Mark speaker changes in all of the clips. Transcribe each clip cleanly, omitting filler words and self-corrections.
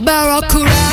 Speaker 1: Barracuda.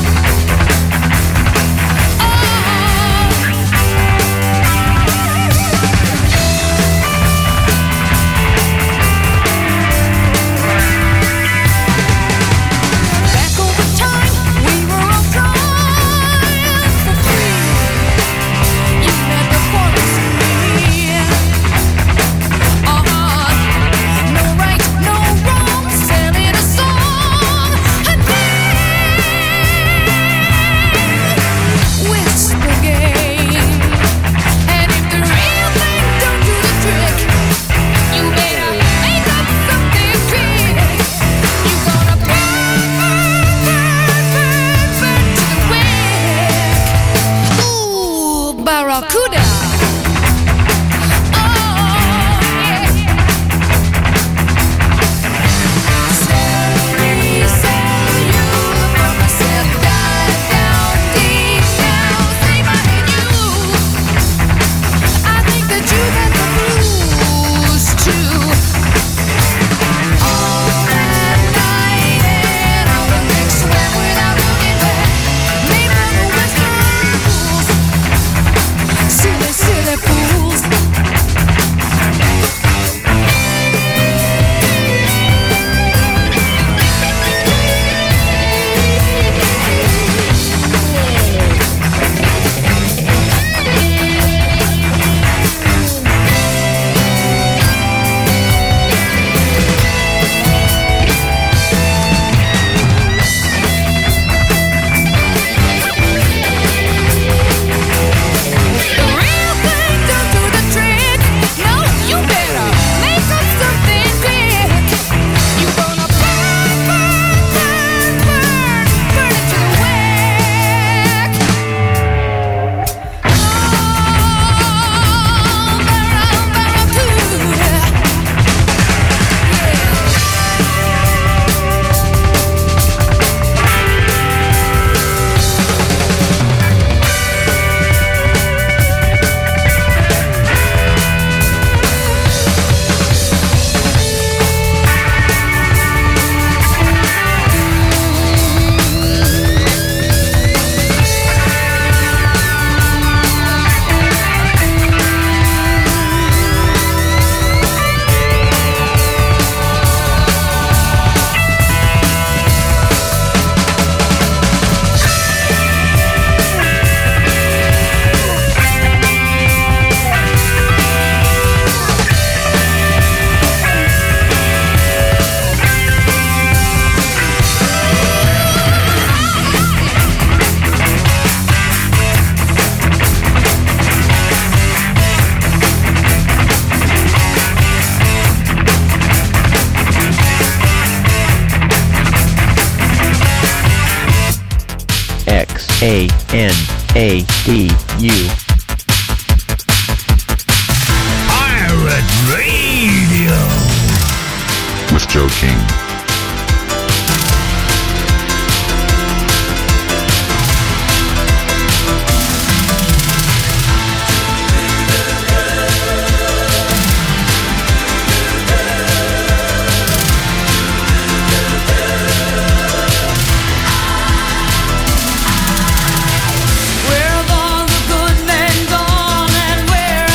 Speaker 2: Xanadu.
Speaker 3: Pirate Radio
Speaker 4: with Joe King.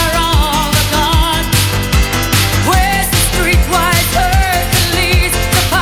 Speaker 1: Where's the streetwise Hercules?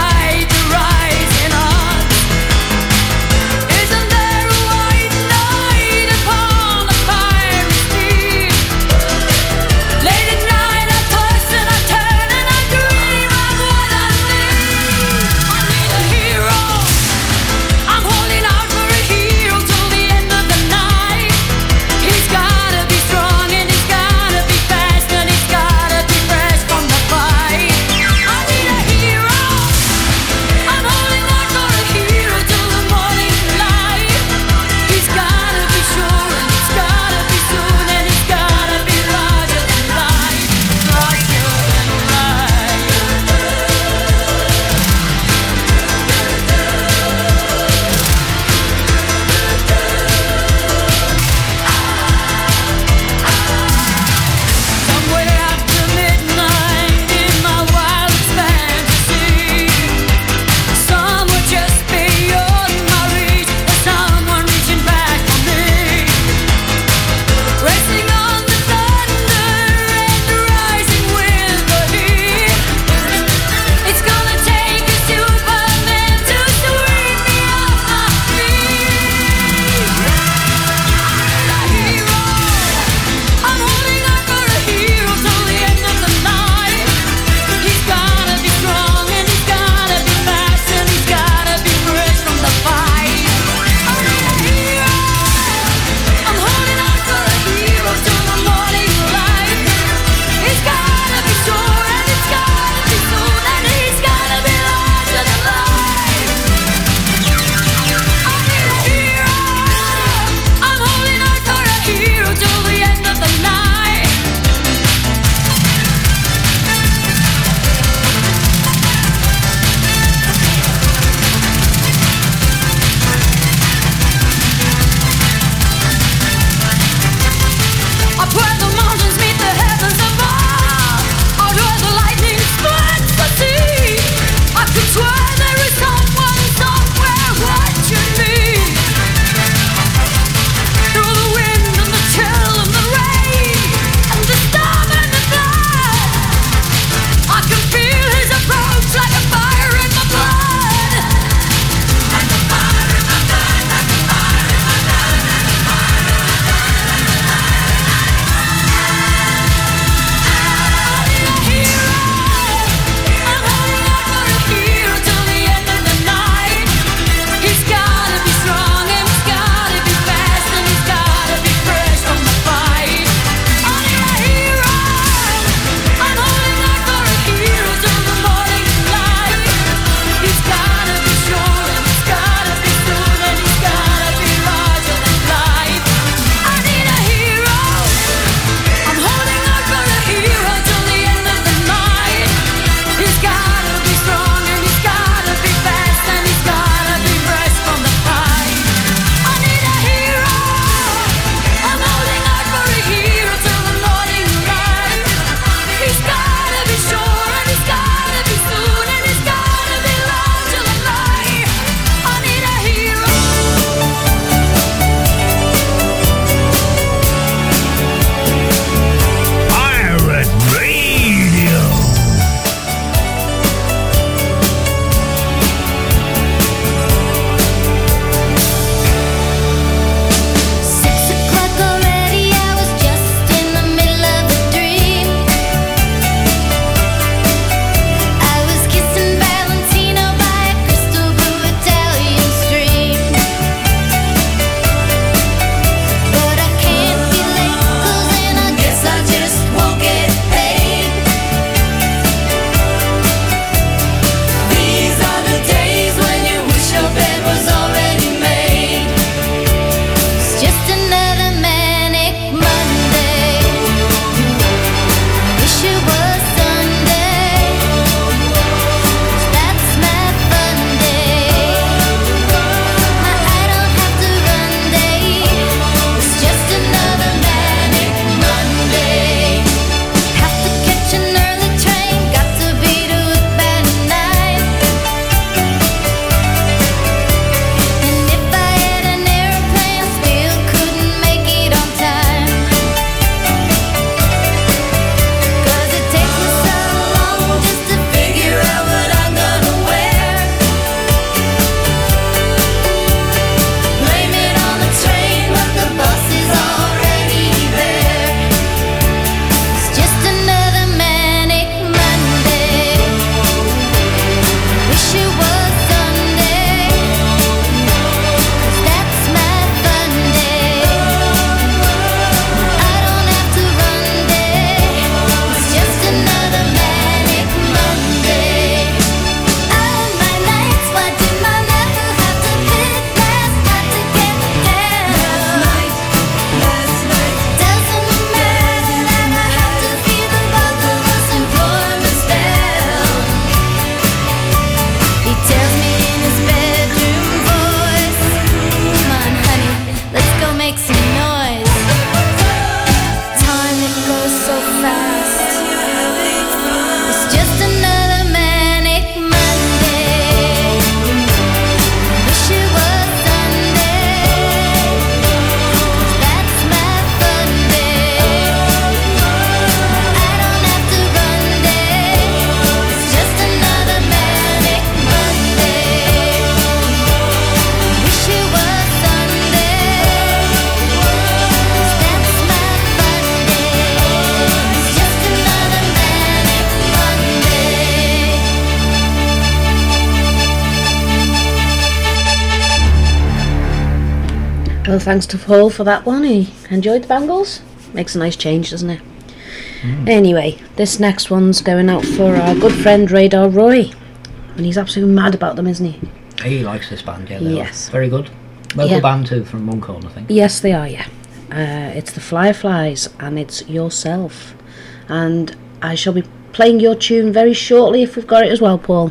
Speaker 1: Well, thanks to Paul for that one. He enjoyed the Bangles. Makes a nice change, doesn't it? Anyway, this next one's going out for our good friend Radar Roy. And he's absolutely mad about them, isn't he?
Speaker 2: He likes this band, yeah.
Speaker 1: Yes.
Speaker 2: Very good. Local band too, from Runcorn, I think.
Speaker 1: Yes, they are, yeah. It's the Fireflies, and it's Yourself. And I shall be playing your tune very shortly if we've got it as well, Paul.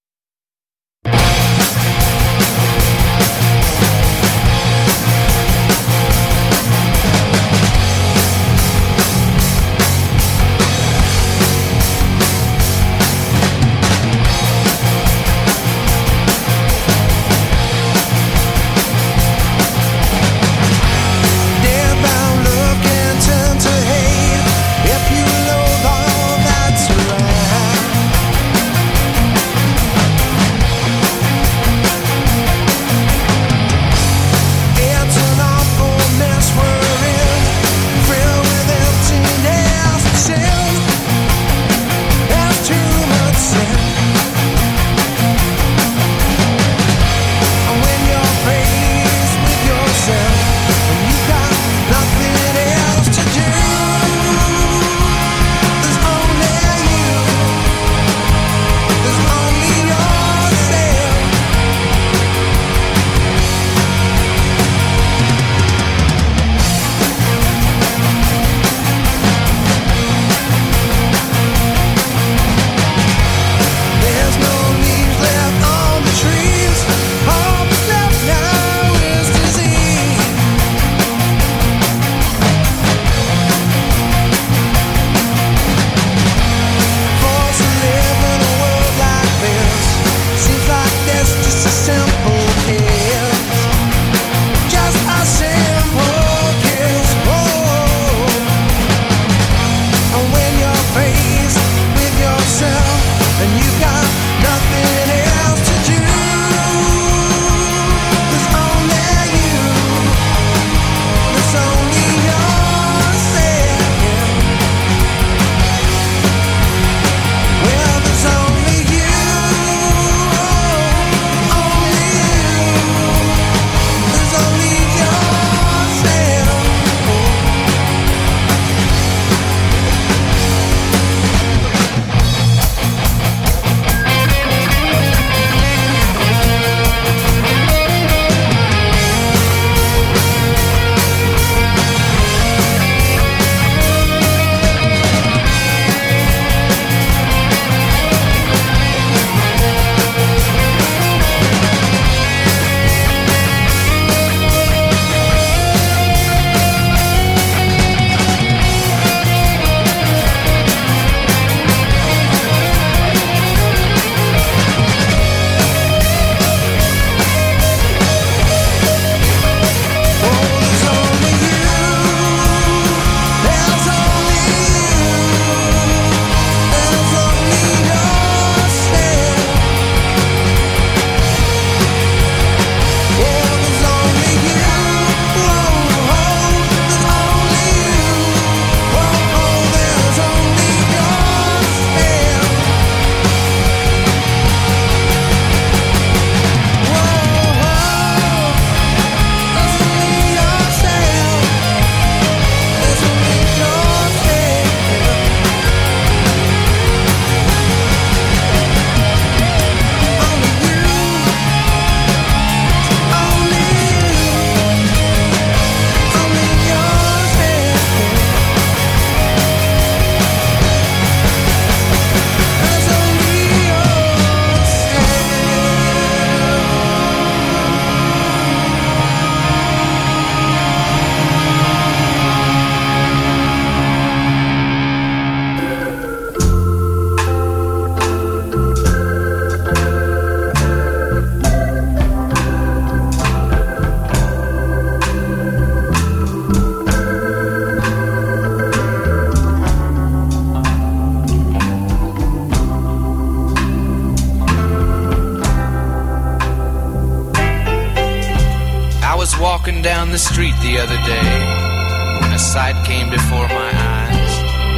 Speaker 5: walking down the street the other day when a sight came before my eyes.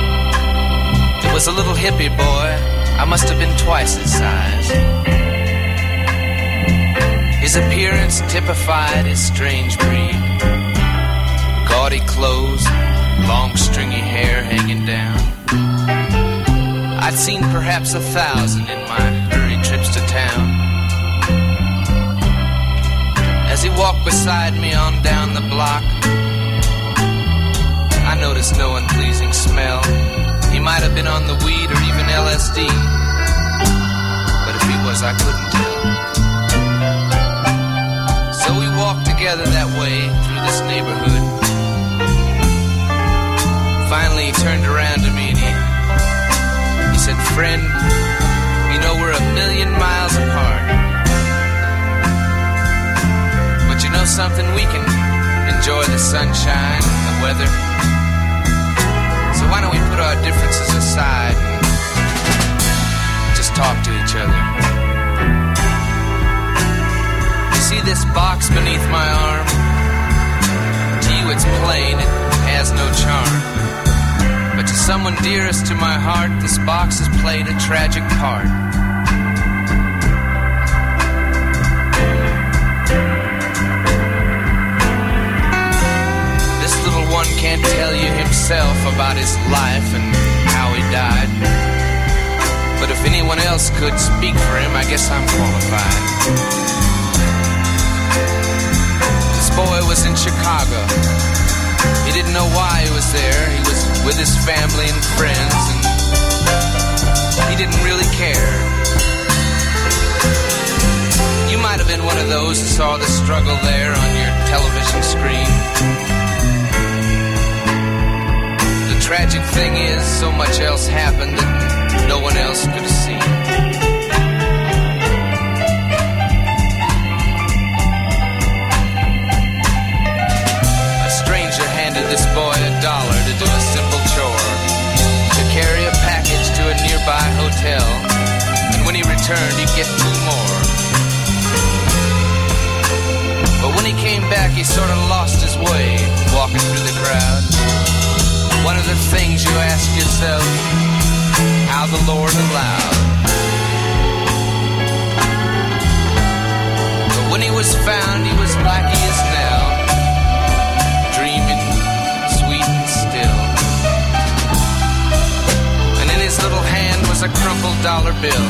Speaker 5: There was a little hippie boy, I must have been twice his size. His appearance typified his strange breed. Gaudy clothes, long stringy hair hanging down. I'd seen perhaps 1,000 in my hurried trips to town. As he walked beside me on down the block, I noticed no unpleasing smell. He might have been on the weed or even LSD, but if he was, I couldn't tell. So we walked together that way through this neighborhood. Finally he turned around to me and he said, "Friend, you know we're 1,000,000 miles apart. But you know something, we can enjoy the sunshine and the weather. So why don't we put our differences aside and just talk to each other?" You see this box beneath my arm? To you it's plain, it has no charm. But to someone dearest to my heart, this box has played a tragic part. This little one can't tell you himself about his life and how he died. But if anyone else could speak for him, I guess I'm qualified. This boy was in Chicago. He didn't know why he was there. He was with his family and friends, and he didn't really care. You might have been one of those who saw the struggle there on your television screen. The tragic thing is, so much else happened that no one else could have seen. This boy $1 to do a simple chore, to carry a package to a nearby hotel, and when he returned he'd get 2 more. But when he came back he sort of lost his way, walking through the crowd. One of the things you ask yourself, how the Lord allowed. But when he was found he was like he is now, dreaming, still. And in his little hand was a crumpled $1 bill.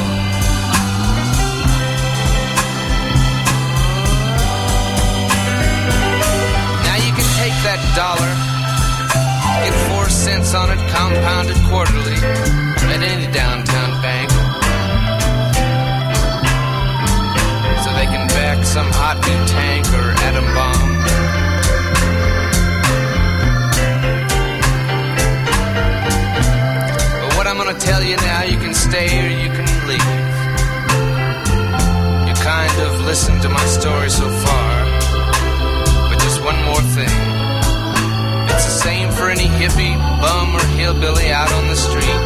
Speaker 5: Now you can take that $1, get 4 cents on it compounded quarterly at any downtown bank, so they can back some hot new tank or atom bomb. I'm gonna tell you now, you can stay or you can leave. You kind of listened to my story so far, but just one more thing. It's the same for any hippie, bum, or hillbilly out on the street.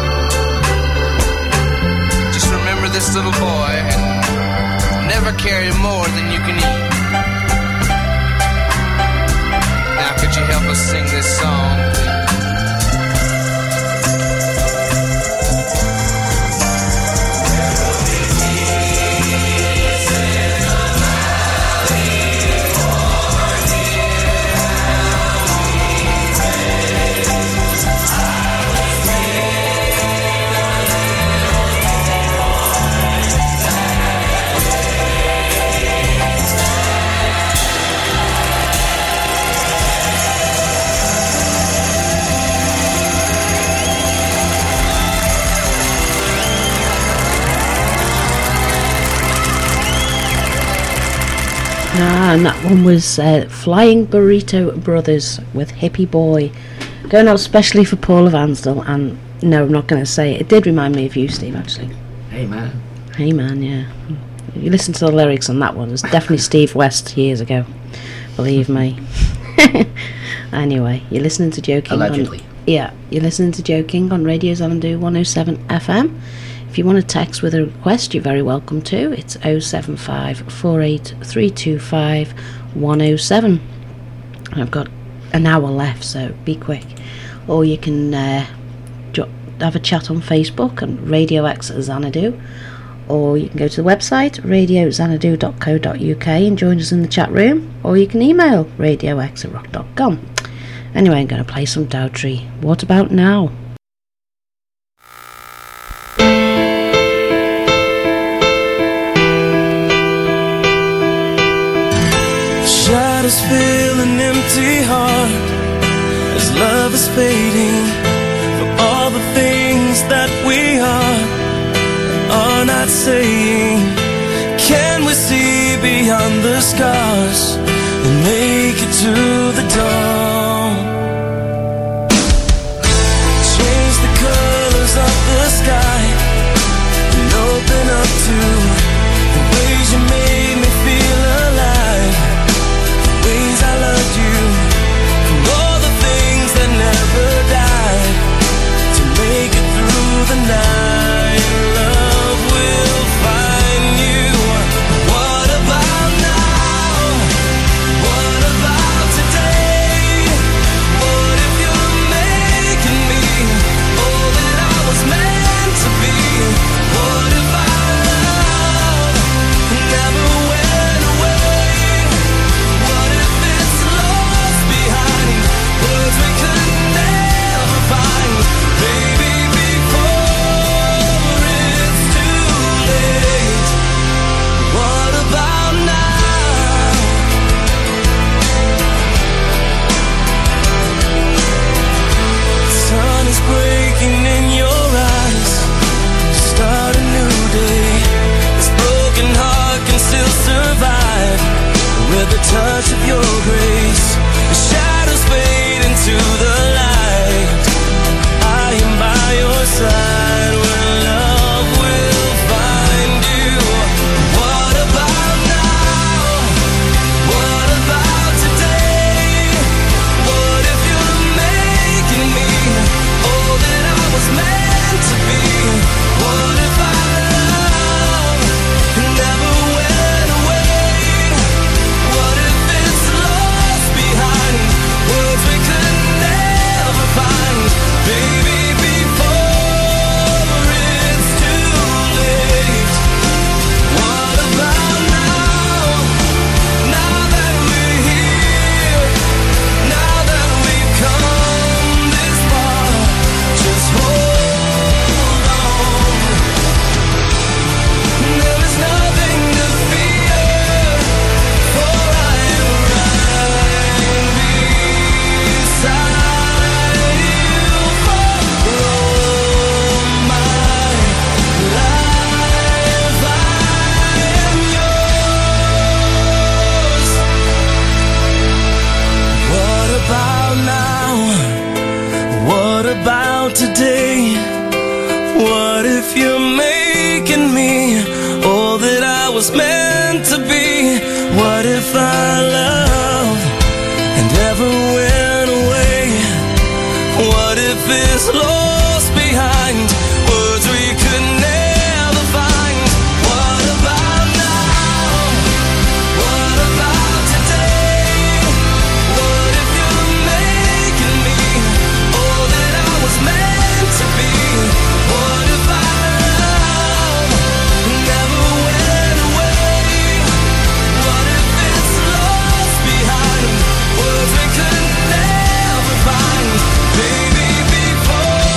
Speaker 5: Just remember this little boy and never carry more than you can eat. Now could you help us sing this song, please?
Speaker 1: And that one was Flying Burrito Brothers with Hippie Boy. Going out especially for Paul Vansdell. And no, I'm not going to say it. It did remind me of you, Steve, actually.
Speaker 2: Hey man.
Speaker 1: Hey man, yeah. You listen to the lyrics on that one. It's definitely Steve West years ago. Believe me. Anyway, you're listening to Joe King.
Speaker 2: Allegedly.
Speaker 1: You're listening to Joe King on Radio Xanadu 107 FM. If you want to text with a request, you're very welcome to. It's 075 48325 107. I've got an hour left, so be quick. Or you can have a chat on Facebook and Radio X Xanadu, or you can go to the website radioxanadu.co.uk and join us in the chat room, or you can email radiox@rock.com. Anyway, I'm going to play some Dowtree. What about now?
Speaker 6: Shadows fill an empty heart as love is fading from all the things that we are not saying. Can we see beyond the scars and make it to the dawn? Change the colors of the sky and open up to the ways you made me feel alive, the ways I loved you, for all the things that never died, to make it through the night. Love will find you. What about now? What about today? What if you're making me all that I was meant to be? What if our love never went away? What if it's lost behind words we could never find? Baby, before it's too late. What about now? The sun is breaking in your eyes. Start a new day. This broken heart can still survive with the touch of your grace. The shadows fade into the light. I am by your side when love will find you. What about now? What about today? What if you're making me all that I was meant to be? What if our love never went away? What if it's lost behind words we could never find? Baby, before it's too late. What about now? Now that we're here, now that we've come this far, just hold on. There is nothing to fear, for I am right beside you for all my life. I am yours. What about now? What about today? What if you're making me all that I was meant to be? What if our love never went away? What if it's lost behind words we could never find? What about now? What about today? What if you're making me all that I was meant to be? What if our love never went away? What if it's lost behind words we could never find? Baby, before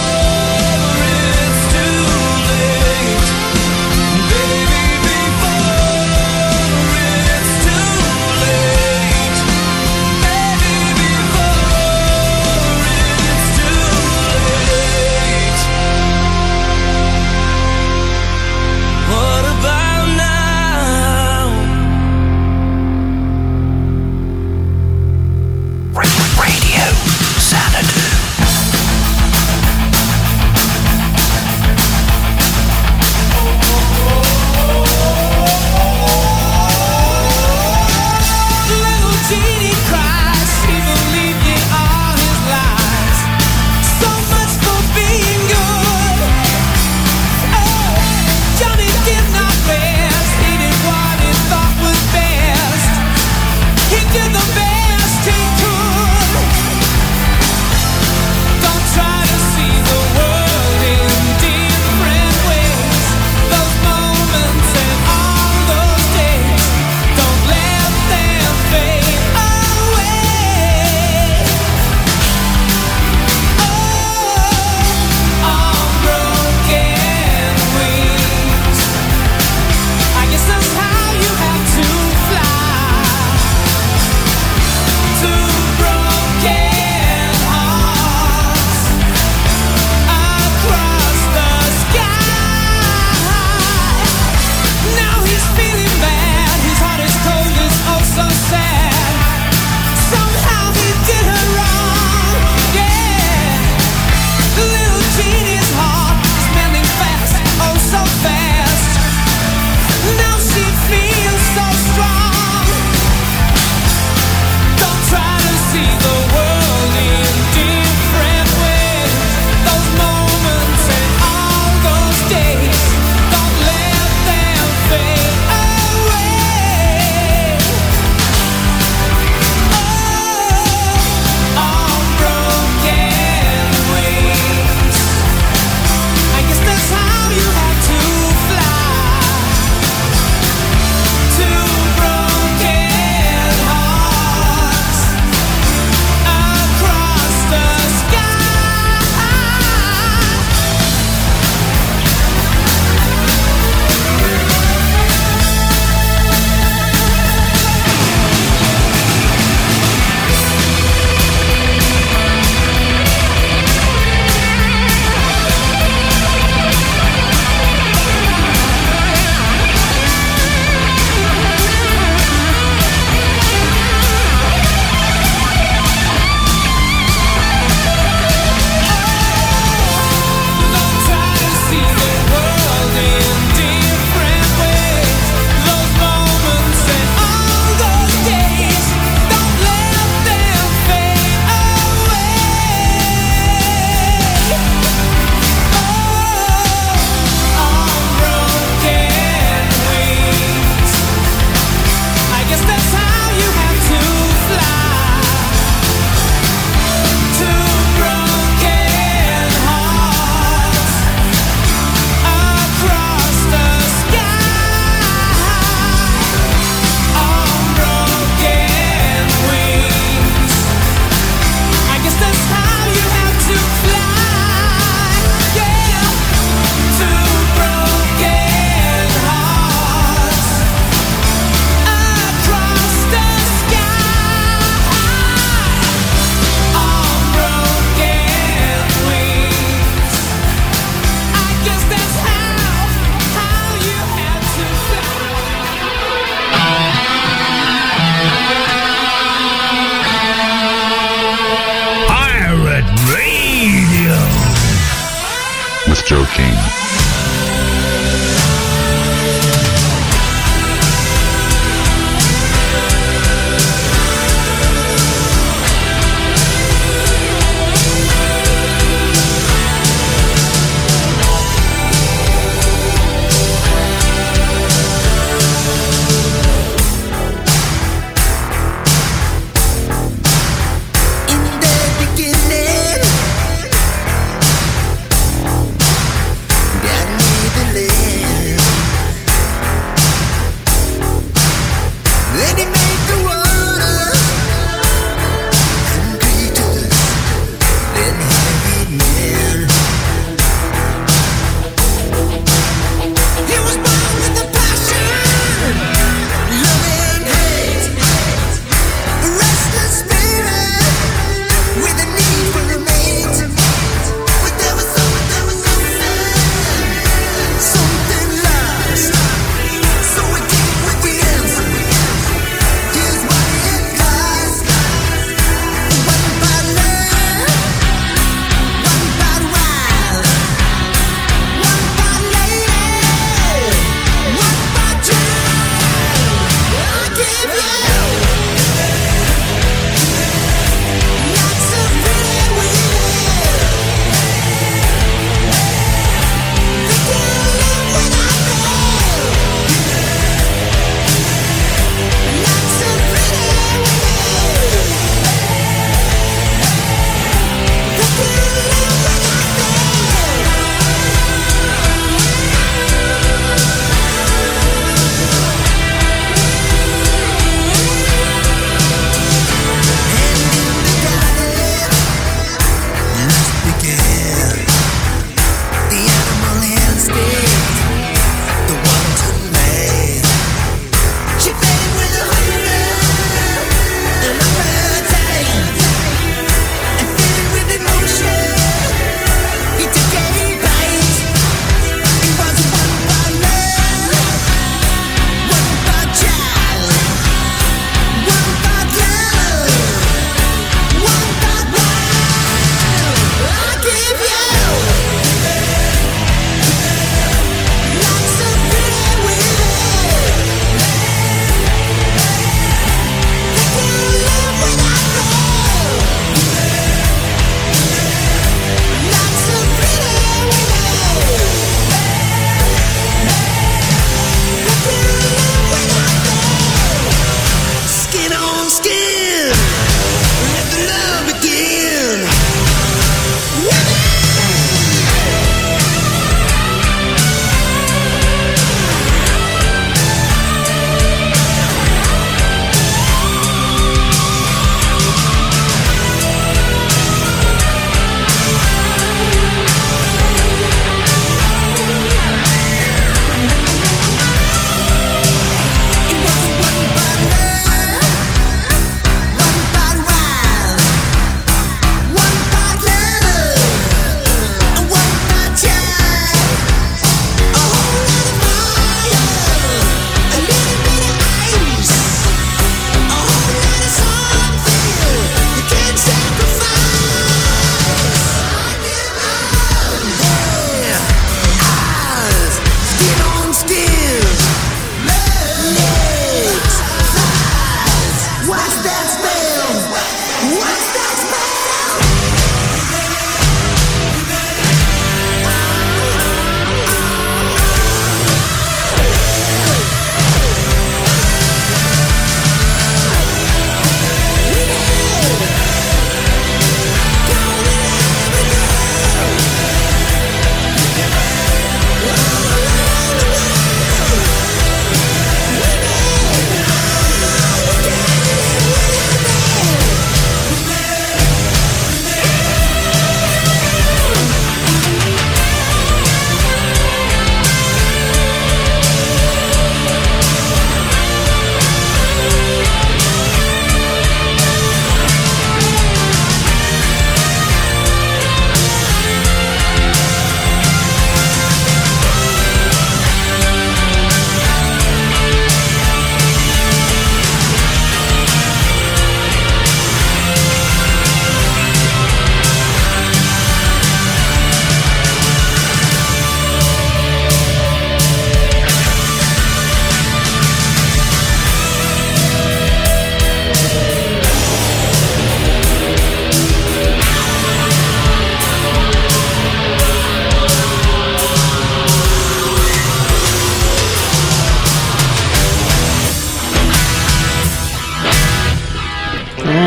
Speaker 4: Joe King.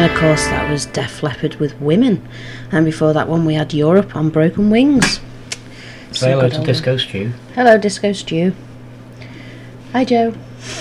Speaker 1: of course that was Def Leppard with Women, and before that one we had Europe on Broken Wings.
Speaker 2: Say hello to Disco Stew.
Speaker 1: Hello Disco Stew. Hi Joe.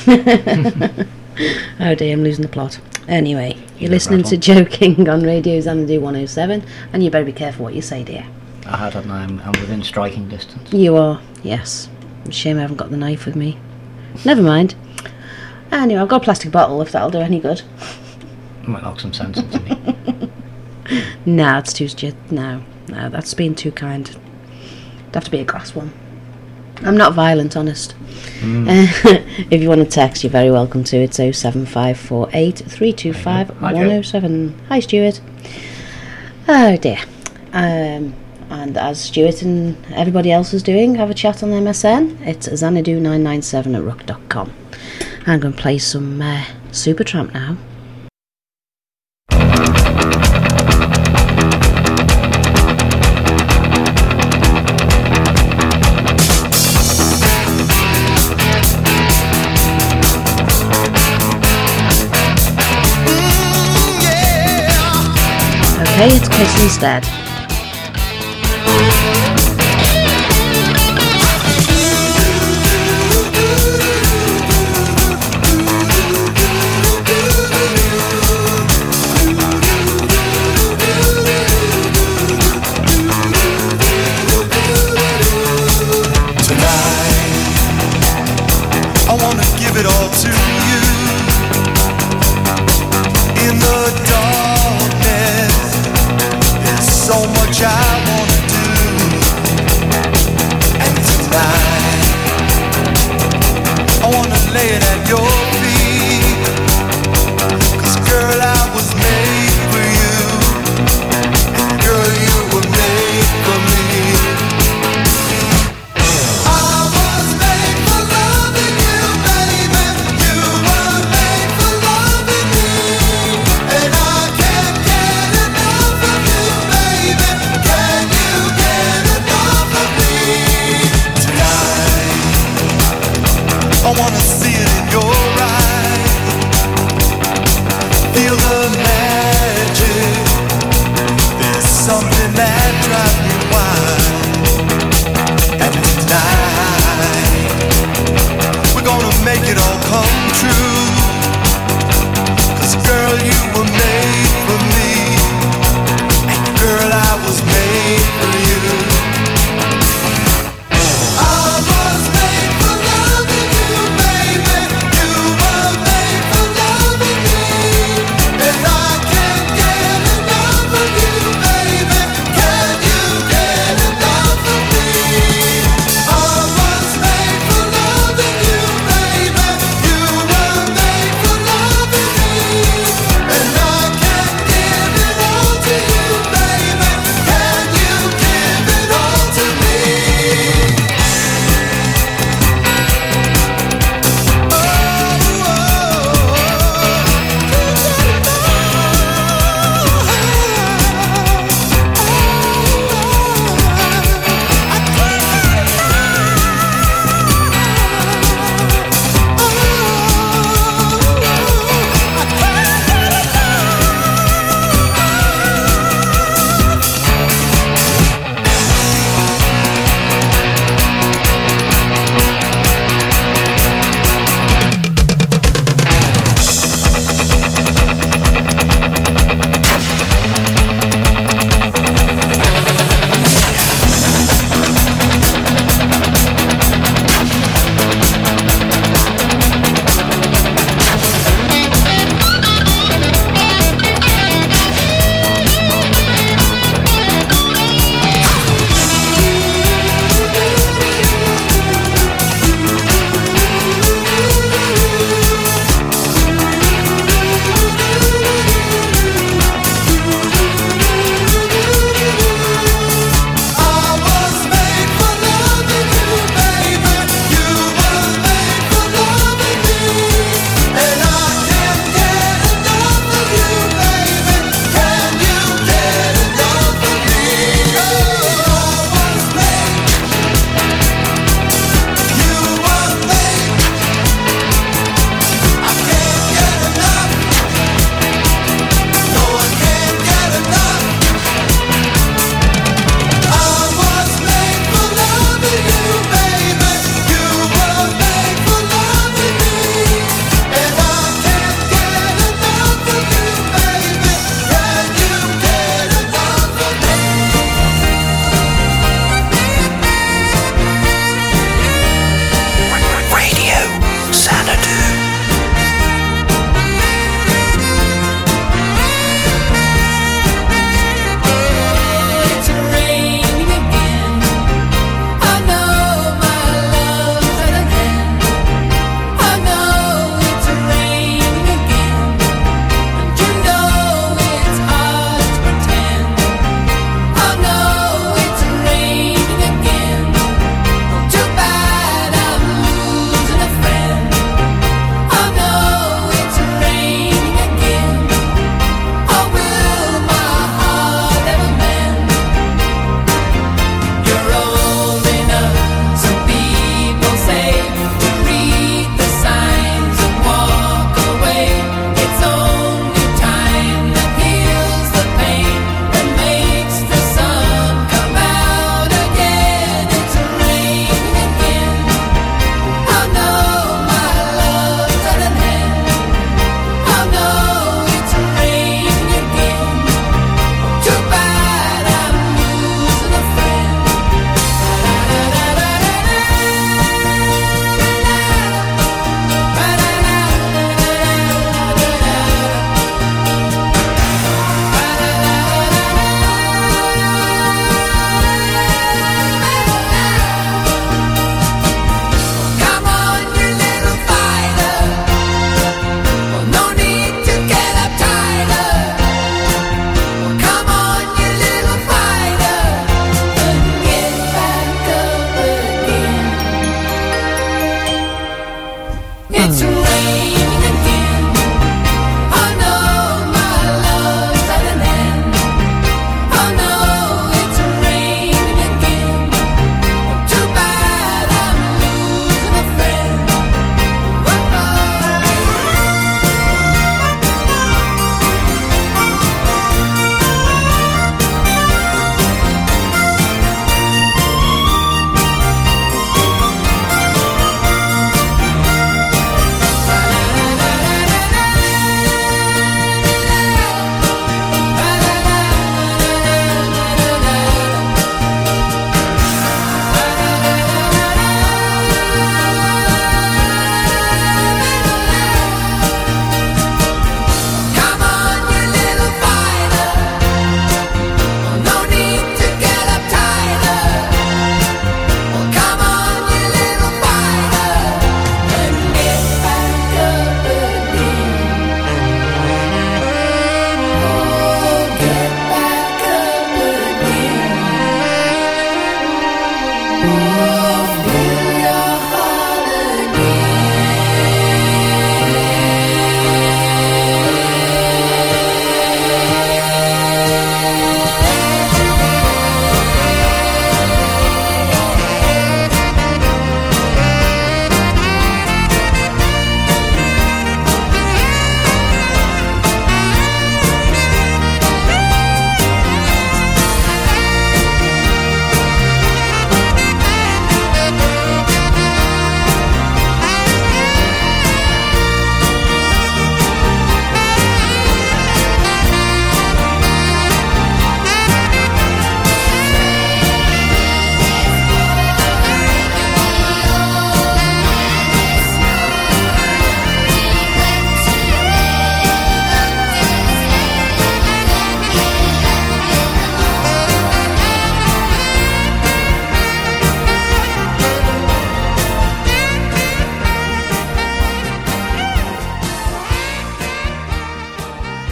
Speaker 1: Oh dear, I'm losing the plot. Anyway, you're listening to Joe King on Radio Xanadu 107, and you better be careful what you say, dear.
Speaker 2: I had it, and I'm within striking distance.
Speaker 1: You are, yes. Shame I haven't got the knife with me. Never mind. Anyway, I've got a plastic bottle if that'll do any good.
Speaker 2: Might knock some sense into me.
Speaker 1: No, it's too... No, that's being too kind. It'd have to be a glass one. I'm not violent, honest. If you want to text, you're very welcome to. It's 07548 325 107. Hi, Stuart. Oh, dear. And as Stuart and everybody else is doing, have a chat on MSN. It's xanadu997@rook.com. I'm going to play some Supertramp now. Okay, it's Kiss instead.
Speaker 6: I wanna give it all to you. In the darkness, there's so much I wanna do. And tonight, I wanna lay it at your feet. 'Cause girl, I was made for you. And girl, you were made for me. I wanna see it in your eyes. Feel the magic. There's something that drives me wild. And tonight, we're gonna make it all come true. 'Cause girl, you were made for me. And girl, I was made for you.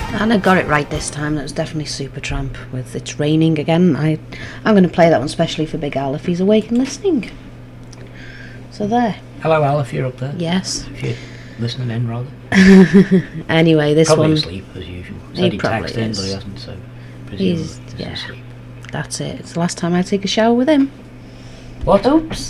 Speaker 1: And I got it right this time. That was definitely Supertramp with It's Raining Again. I'm going to play that one specially for Big Al if he's awake and listening. So there.
Speaker 2: Hello, Al, if you're up there.
Speaker 1: Yes.
Speaker 2: If you're listening in, rather.
Speaker 1: Anyway, this
Speaker 2: Probably
Speaker 1: one...
Speaker 2: asleep, as usual.
Speaker 1: He
Speaker 2: Said he'd
Speaker 1: probably
Speaker 2: text in,
Speaker 1: is.
Speaker 2: but he hasn't, so... presumably
Speaker 1: He's... yeah.
Speaker 2: asleep.
Speaker 1: That's it. It's the last time I take a shower with him.
Speaker 2: What?
Speaker 1: Oops.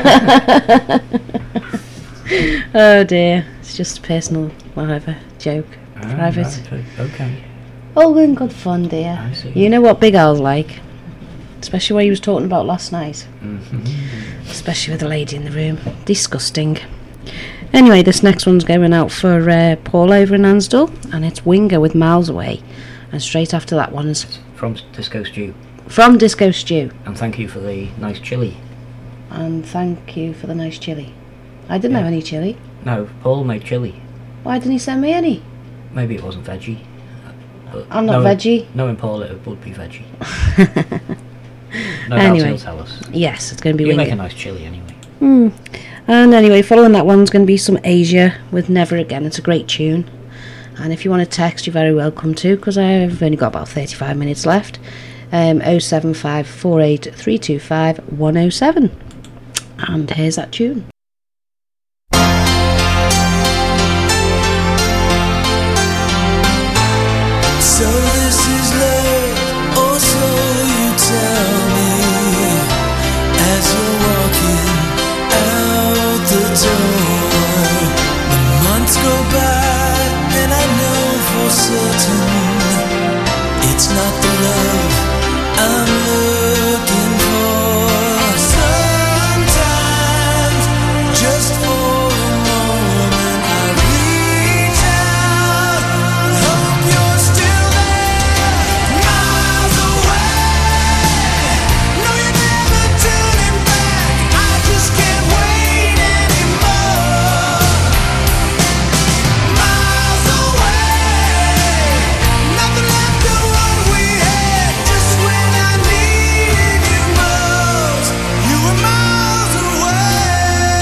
Speaker 1: Oh dear. It's just a personal, whatever, joke. Private.
Speaker 2: Right, okay.
Speaker 1: All in good fun, dear.
Speaker 2: I see.
Speaker 1: You know what Big Al's like. Especially what he was talking about last night.
Speaker 2: Mm-hmm.
Speaker 1: Especially with the lady in the room. Disgusting. Anyway, this next one's going out for Paul over in Ansdell. And it's Winger with Miles Away. And straight after that one is...
Speaker 2: From Disco Stew.
Speaker 1: From Disco Stew.
Speaker 2: And thank you for the nice chilli.
Speaker 1: And thank you for the nice chilli. I didn't have any chilli.
Speaker 2: No, Paul made chilli.
Speaker 1: Why didn't he send me any?
Speaker 2: Maybe it wasn't veggie. But
Speaker 1: I'm not veggie.
Speaker 2: Knowing Paul, it would be veggie. No doubt
Speaker 1: Anyway.
Speaker 2: he'll tell us.
Speaker 1: Yes, it's going to be
Speaker 2: You
Speaker 1: Winger.
Speaker 2: make a nice chilli anyway.
Speaker 1: And anyway, following that one's going to be some Asia with Never Again. It's a great tune. And if you want to text, you're very welcome to, because I've only got about 35 minutes left. 075 48 325 107. And here's that tune.
Speaker 6: So this is love, or so you tell me, as you're walking out the door. The months go by, and I know for certain it's not the love I'm looking for. Sometimes, just for a moment, I reach out and hope you're still there, miles away. No, you're never turning back. I just can't wait anymore. Miles away, nothing left of what we had. Just when I needed you most, you were miles away.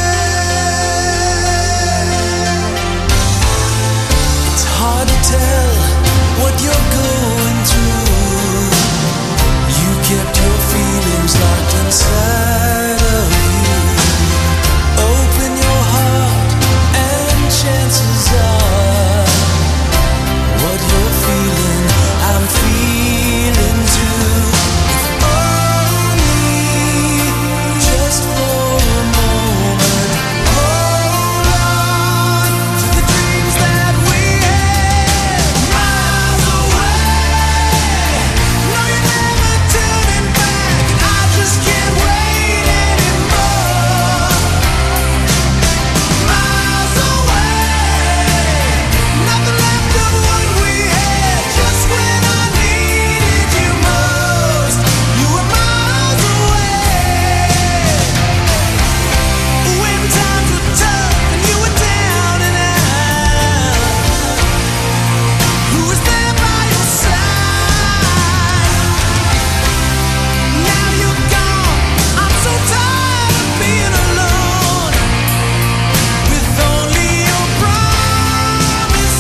Speaker 6: It's hard to tell what you're going through. You kept your feelings locked inside of you. Open your heart, and chances are, what you're feeling, I'm feeling too. If only just for a moment, hold on to the dreams that we had. Miles away, no, you're never turning back. I just can't wait anymore. Miles away, nothing left of what we had. Just when I needed you most, you were miles away. When times were tough and you were down and out, who was there by your side? Now you're gone, I'm so tired of being alone, with only your promises.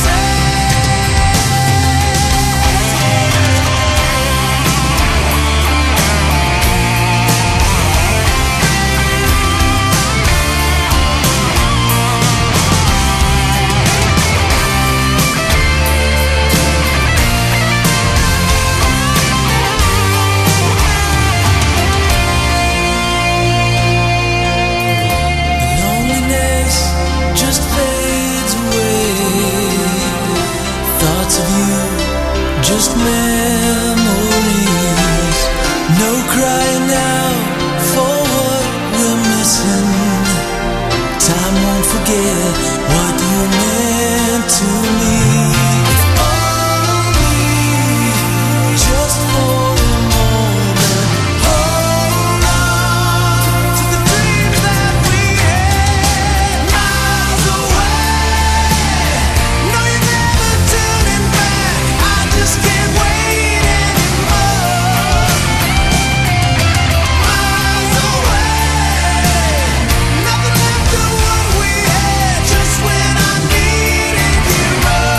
Speaker 6: Loneliness just fades away. Thoughts of you, just memories. No crying now for what we're missing. Time won't forget what you meant to me. If only just for a moment, hold on to the dreams that we had. Miles away, no, you're never turning back. I just can't wait anymore. Miles away, nothing left of what we had. Just when I needed you most.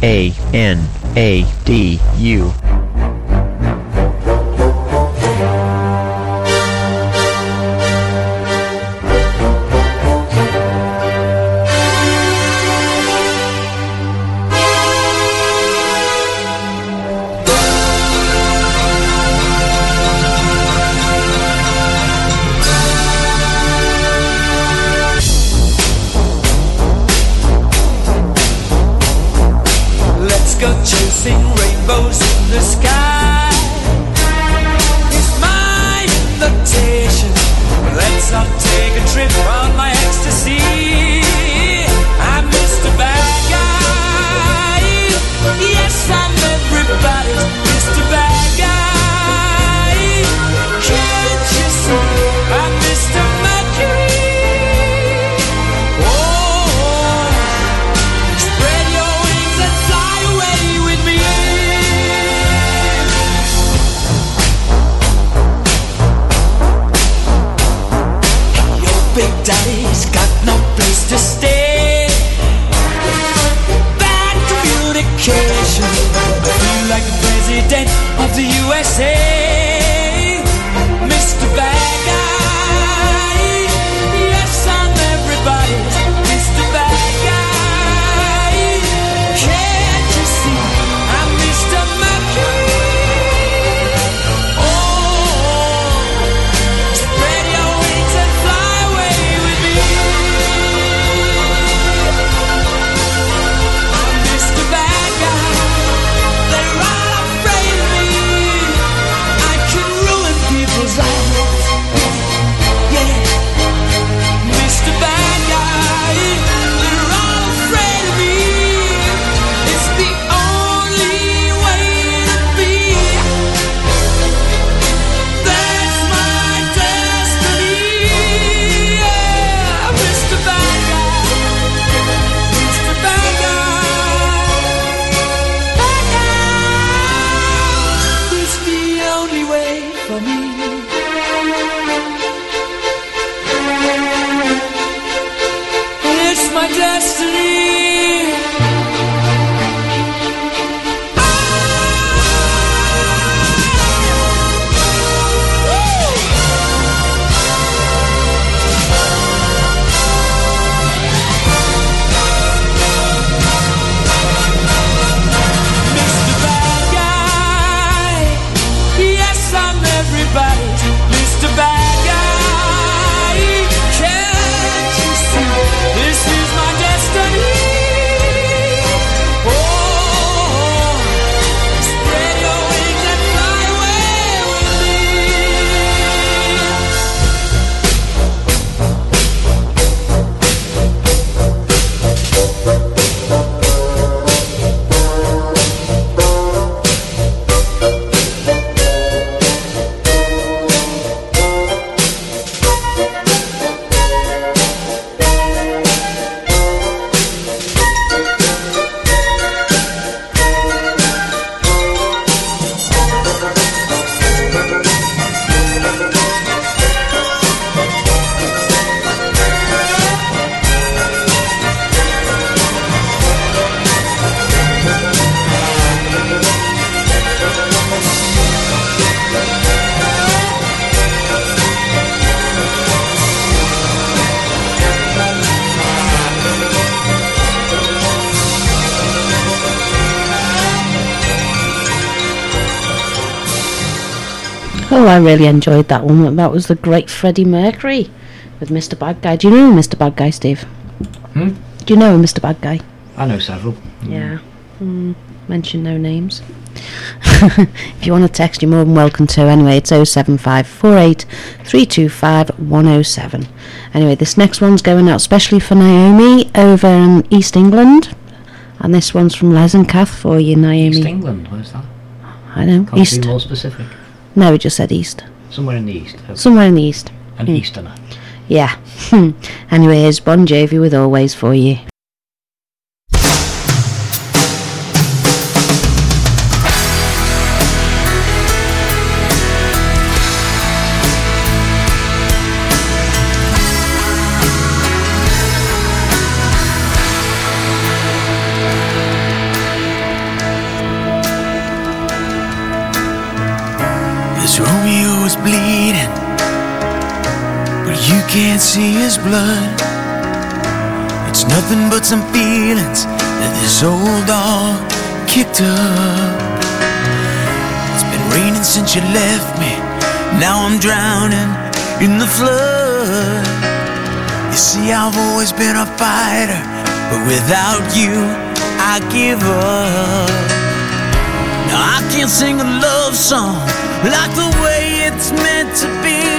Speaker 7: Xanadu.
Speaker 6: Let's go chasing rainbows in the sky. It's my invitation. Let's all take a trip on my ecstasy. I'm Mr. Bad Guy. Yes, I'm everybody's Mr. Bad Guy. Can't you see? I'm Mr. Mercury. Oh, spread your wings and fly away with me. Your big daddy's got no place to stay. Bad communication. I feel like the president of the USA. Mr. Bad Guy. Yes, I'm everybody's Mr. Bad Guy. Can't you see? I'm Mr. Mercury. Oh, spread your wings and fly away with me. I'm Mr. Bad Guy. They're all afraid of me. I can ruin people's lives. Yeah, Mr. Bad Guy. They're all afraid of me. It's the only way to be. That's my destiny. Yeah, Mr. Bad Guy. Mr. Bad Guy. Bad Guy. It's the only way for me. It's my destiny. Mr. Bad Guy. Yes, I'm everybody's Mr. Bad Guy. Can't you see? This is my destiny. Oh, spread your wings and fly away with me.
Speaker 1: Oh, I really enjoyed that one. That was the great Freddie Mercury with Mr. Bad Guy. Do you know Mr. Bad Guy, Steve?
Speaker 2: Hmm?
Speaker 1: Do you know Mr. Bad Guy?
Speaker 2: I know several.
Speaker 1: Yeah. Mention no names. If you want to text, you're more than welcome to. Anyway, it's 07548 325 107. Anyway, this next one's going out especially for Naomi over in East England. And this one's from Les and Kath for you, Naomi.
Speaker 2: East England, where's that?
Speaker 1: I know.
Speaker 2: Can't
Speaker 1: East.
Speaker 2: be more specific.
Speaker 1: No, we just said East.
Speaker 2: Somewhere in the east.
Speaker 1: Somewhere in the East.
Speaker 2: An Easterner.
Speaker 1: Yeah. Anyway, here's Bon Jovi with Always for you.
Speaker 6: bleeding, but you can't see his blood. It's nothing but some feelings that this old dog kicked up. It's been raining since you left me, now I'm drowning in the flood. You see, I've always been a fighter, but without you, I give up. Now I can't sing a love song like the way it's meant to be.